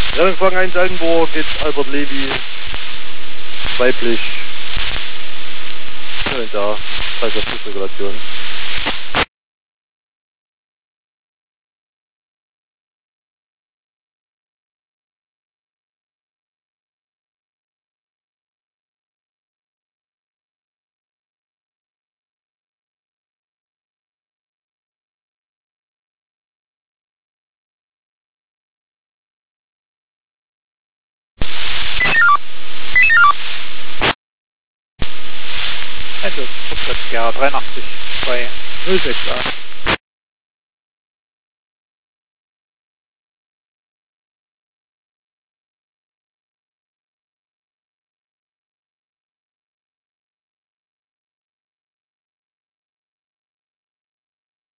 Rettungswagen 1 Altenburg, jetzt Albert Levi, weiblich, da, Flussregulation. Ende, Rückwärtsjahr 83, 206 an.